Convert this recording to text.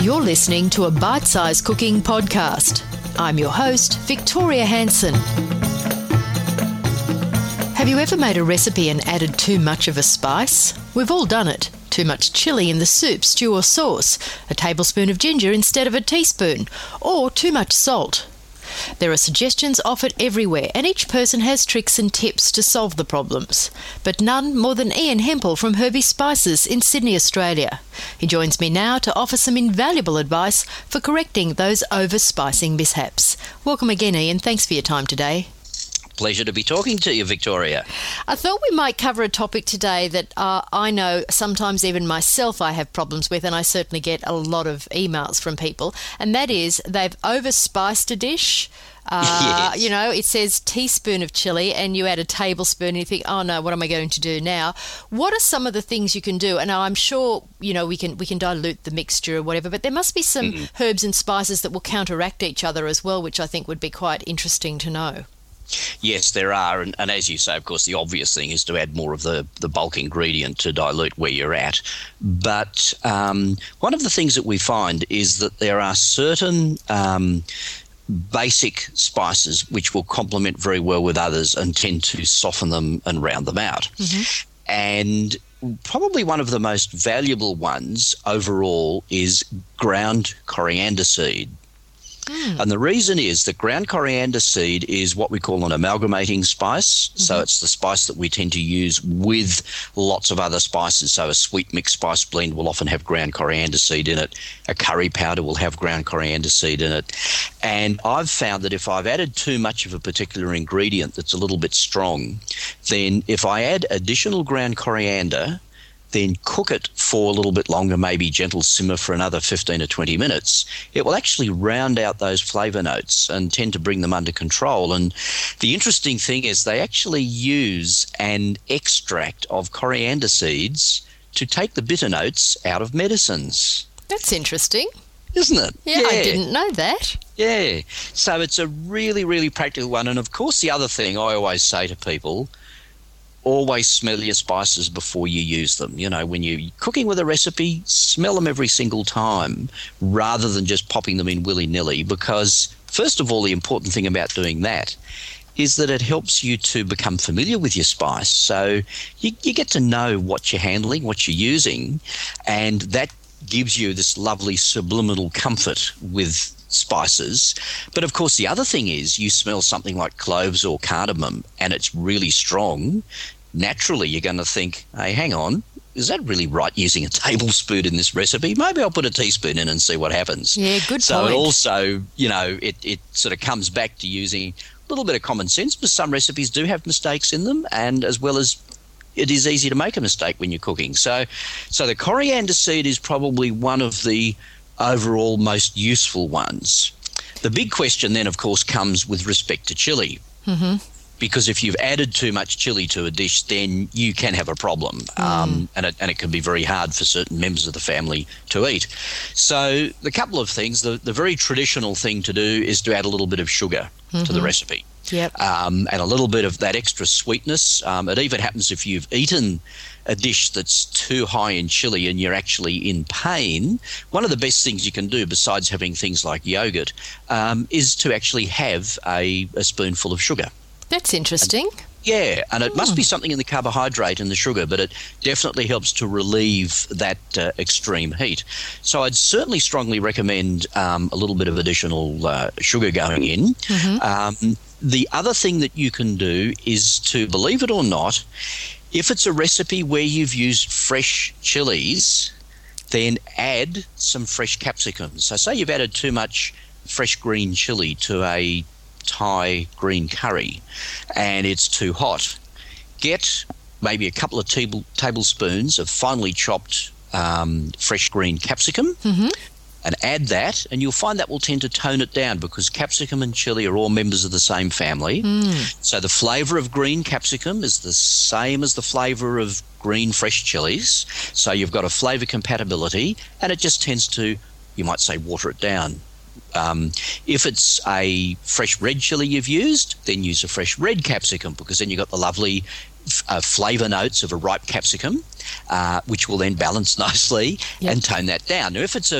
You're listening to a bite-sized cooking podcast. I'm your host, Victoria Hanson. Have you ever made a recipe and added too much of a spice? We've all done it. Too much chilli in the soup, stew or sauce, a tablespoon of ginger instead of a teaspoon, or too much salt. There are suggestions offered everywhere, and each person has tricks and tips to solve the problems. But none more than Ian Hempel from Herbie Spices in Sydney, Australia. He joins me now to offer some invaluable advice for correcting those over-spicing mishaps. Welcome again, Ian. Thanks for your time today. Pleasure to be talking to you, Victoria. I thought we might cover a topic today that I know sometimes even myself I have problems with, and I certainly get a lot of emails from people, and that is they've overspiced a dish. Yes. You know, it says teaspoon of chili and you add a tablespoon and you think, oh no, what am I going to do now? What are some of the things you can do? And I'm sure, you know, we can dilute the mixture or whatever, but there must be some herbs and spices that will counteract each other as well, which I think would be quite interesting to know. Yes, there are. And as you say, of course, the obvious thing is to add more of the bulk ingredient to dilute where you're at. But one of the things that we find is that there are certain basic spices which will complement very well with others and tend to soften them and round them out. Mm-hmm. And probably one of the most valuable ones overall is ground coriander seed. And the reason is that ground coriander seed is what we call an amalgamating spice. Mm-hmm. So it's the spice that we tend to use with lots of other spices. So a sweet mixed spice blend will often have ground coriander seed in it. A curry powder will have ground coriander seed in it. And I've found that if I've added too much of a particular ingredient that's a little bit strong, then if I add additional ground coriander, then cook it for a little bit longer, maybe gentle simmer for another 15 or 20 minutes, it will actually round out those flavour notes and tend to bring them under control. And the interesting thing is they actually use an extract of coriander seeds to take the bitter notes out of medicines. That's interesting. Isn't it? Yeah, I didn't know that. Yeah. So it's a really, really practical one. And of course, the other thing I always say to people, always smell your spices before you use them. You know, when you're cooking with a recipe, smell them every single time rather than just popping them in willy-nilly, because first of all, the important thing about doing that is that it helps you to become familiar with your spice. So you get to know what you're handling, what you're using, and that gives you this lovely subliminal comfort with spices. But of course, the other thing is you smell something like cloves or cardamom and it's really strong. Naturally, you're going to think, hey, hang on, is that really right using a tablespoon in this recipe? Maybe I'll put a teaspoon in and see what happens. Yeah, good point. So it also, you know, it sort of comes back to using a little bit of common sense, because some recipes do have mistakes in them, and as well as it is easy to make a mistake when you're cooking. So the coriander seed is probably one of the overall most useful ones. The big question then, of course, comes with respect to chili. Mm-hmm. Because if you've added too much chili to a dish, then you can have a problem. And it can be very hard for certain members of the family to eat. So the couple of things, the very traditional thing to do is to add a little bit of sugar to the recipe. Yep. And a little bit of that extra sweetness. It even happens if you've eaten a dish that's too high in chili and you're actually in pain. One of the best things you can do, besides having things like yogurt, is to actually have a spoonful of sugar. That's interesting. And it must be something in the carbohydrate and the sugar, but it definitely helps to relieve that extreme heat. So I'd certainly strongly recommend a little bit of additional sugar going in. Mm-hmm. The other thing that you can do is to, believe it or not, if it's a recipe where you've used fresh chilies, then add some fresh capsicums. So say you've added too much fresh green chili to a Thai green curry and it's too hot, get maybe a couple of tablespoons of finely chopped fresh green capsicum, and add that, and you'll find that will tend to tone it down, because capsicum and chili are all members of the same family. So the flavour of green capsicum is the same as the flavour of green fresh chilies. So you've got a flavour compatibility, and it just tends to, you might say, water it down. If it's a fresh red chili you've used, then use a fresh red capsicum, because then you've got the lovely flavour notes of a ripe capsicum, which will then balance nicely and tone that down. Now, if it's